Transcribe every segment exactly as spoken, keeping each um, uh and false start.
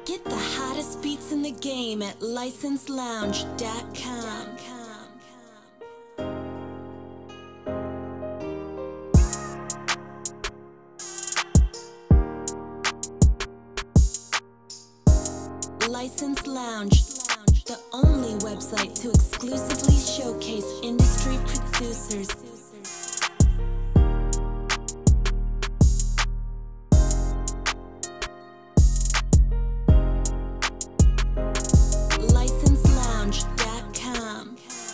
Get the hottest beats in the game at license lounge dot com. License Lounge, the only website to exclusively showcase industry producers. license lounge dot com.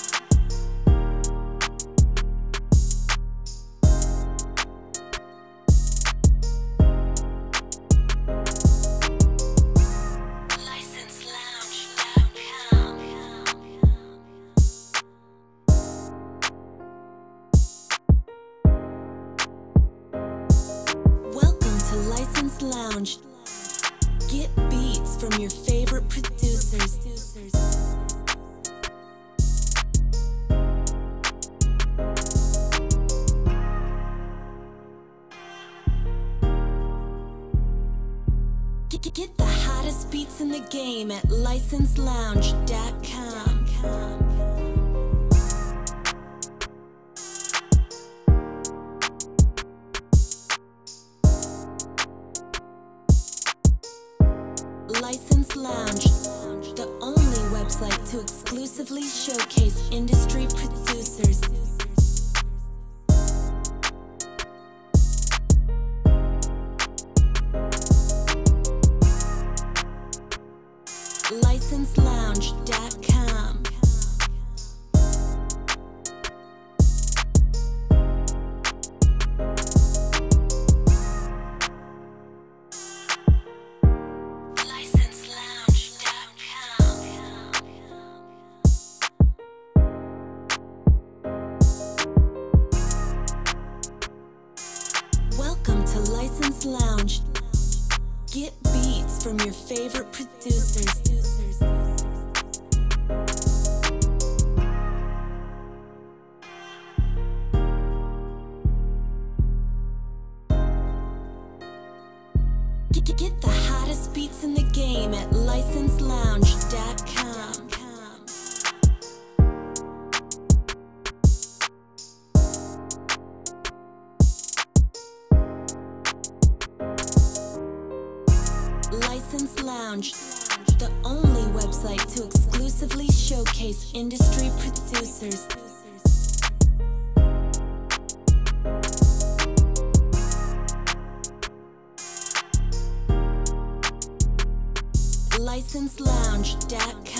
Welcome to License Lounge. Get beats from your favorite producers. Get, get the hottest beats in the game at license lounge dot com. License Lounge, the only website to exclusively showcase industry producers. license lounge dot com. Welcome to License Lounge. Get beats from your favorite producers. Get, get the hottest beats in the game at license lounge dot com. License Lounge, the only website to exclusively showcase industry producers. license lounge dot com.